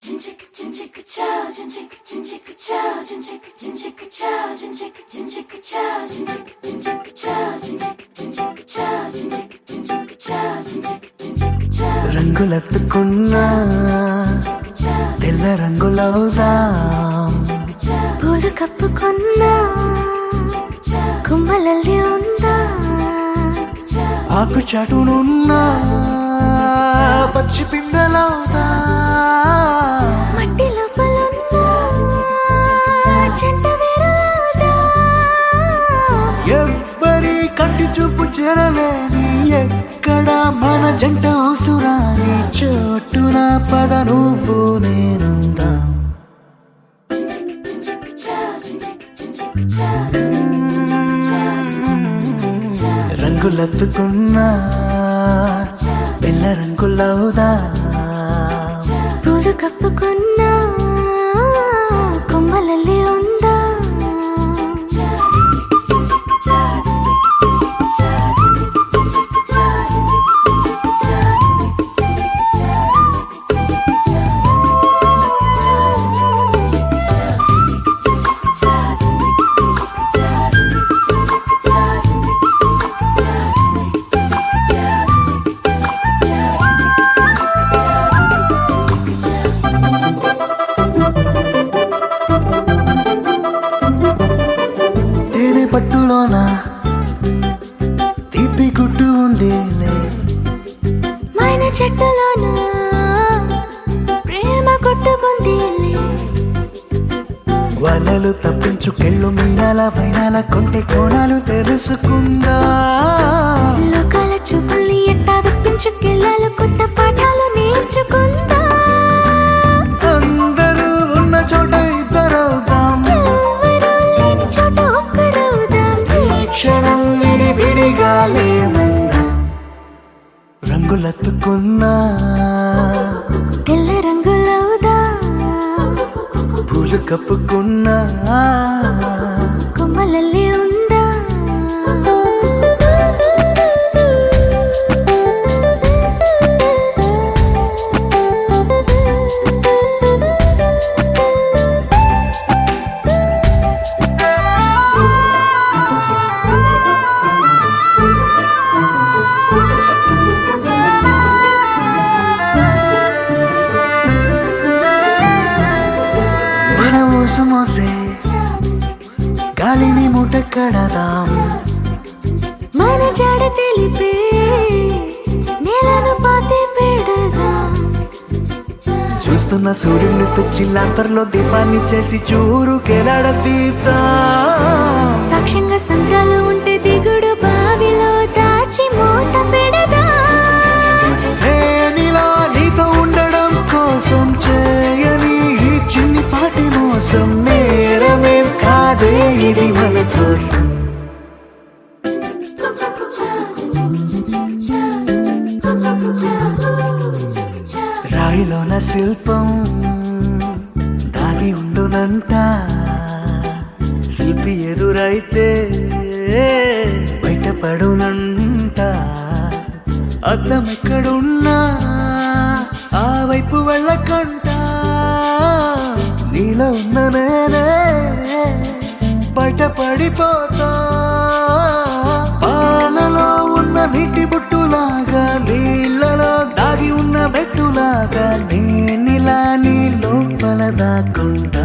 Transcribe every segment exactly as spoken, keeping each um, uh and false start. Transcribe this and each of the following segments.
రంగులెత్తుకున్నా తెల్ల రంగులవుదాం, పూలు కప్పుకున్నా కుమ్మలల్లి ఉందా, ఆకు చాటునున్నా పచ్చి పిందెలవుదా, మట్టి లోపలున్నా చెంట వేరులవుదా, ఎవ్వరి కంటి చూపు చేరలేని ఎక్కడ మన జంట అవసరాని చోటున పద నువ్వు నేనుందా. రంగులెత్తుకున్నా తెల్ల రంగులవుదా, పూలు కప్పుకున్నా కొమ్మలల్లి ఉందా, తేనె పట్టులోన తీపి గుట్టు ఉందిలే, మైన చెట్టులోన ప్రేమ కొట్టుకుందిలే, వలలు తప్పించుకెళ్ళు మీనాల వైనాల కొంటె కోణాలు తెలుసుకుందా, లోకాల చూపుల్ని ఎట్టా తప్పించుకెళ్ళాలి కొత్త పాఠాలు నేర్చుకుందా, అందరూ ఉన్న చోట ఇద్దరవుదాం, ఎవరూ లేని చోట ఒక్కరవుదాం, ఈ క్షణం విడి విడిగా లేమందాం. రంగులెత్తుకున్నా తెల్ల రంగులవుదా, పూలు కప్పుకున్నా కొమ్మలల్లి ఉందా, మన ఊసు మోసే గాలిని మూట కడదాం, మన జాడ తెలిపే నేలను పాతి పెడదాం, చూస్తున్న సూర్యుని తెచ్చిల్లంతర్లో దీపాన్ని చేసి చూరుకెలాడదీద్దాం, సాక్ష్యంగా సంద్రాలు ఉంటే దిగుడు బావిలో దాచి మూత పెడదా, నేనిలా నీతో ఉండడం కోసం చేయని ఈ చిన్ని పాటి మోసం నేరమేం కాదే ఇది మన కోసం. రాయిలోన శిల్పం దాగి ఉండునంట, శిల్పి ఎదురైతే బయటపడునంట, అద్దం ఎక్కడున్నా ఆ వైపు వెళ్ళకంట, నీలో ఉన్న నేనే బయటపడిపోతా, పాలలో ఉన్న నీటి బుట్టులాగా నీళ్ళలో దాగి ఉన్న బెట్టులాగా నేనిలా నీ లోపల దాక్కుంటా.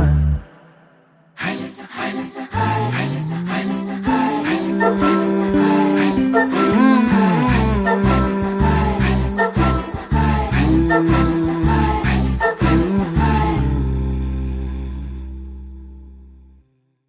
High,